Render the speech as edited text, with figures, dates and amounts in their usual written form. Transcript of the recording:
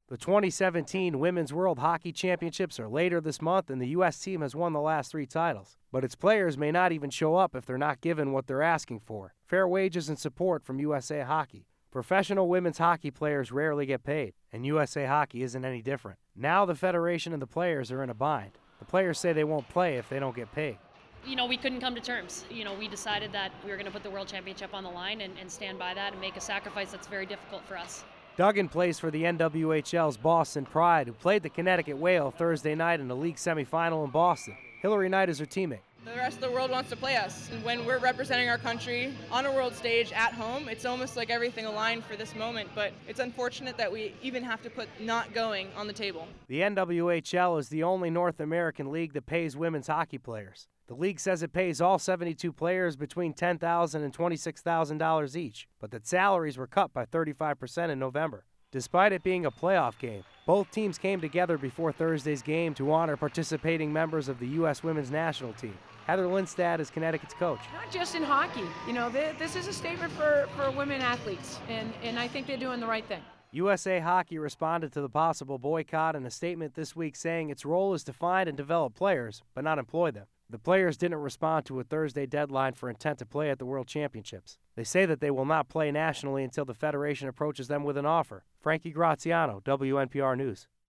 The 2017 Women's World Hockey Championships are later this month, and the U.S. team has won the last 3 titles. But its players may not even show up if they're not given what they're asking for: fair wages and support from USA Hockey. Professional women's hockey players rarely get paid, and USA Hockey isn't any different. Now the Federation and the players are in a bind. The players say they won't play if they don't get paid. We couldn't come to terms. We decided that we were going to put the World Championship on the line and stand by that and make a sacrifice that's very difficult for us. Duggan plays for the NWHL's Boston Pride, who played the Connecticut Whale Thursday night in a league semifinal in Boston. Hillary Knight is her teammate. The rest of the world wants to play us. And when we're representing our country on a world stage at home, it's almost like everything aligned for this moment, but it's unfortunate that we even have to put not going on the table. The NWHL is the only North American league that pays women's hockey players. The league says it pays all 72 players between $10,000 and $26,000 each, but that salaries were cut by 35% in November. Despite it being a playoff game, both teams came together before Thursday's game to honor participating members of the U.S. women's national team. Heather Lindstad is Connecticut's coach. Not just in hockey. This is a statement for women athletes, and I think they're doing the right thing. USA Hockey responded to the possible boycott in a statement this week saying its role is to find and develop players, but not employ them. The players didn't respond to a Thursday deadline for intent to play at the World Championships. They say that they will not play nationally until the Federation approaches them with an offer. Frankie Graziano, WNPR News.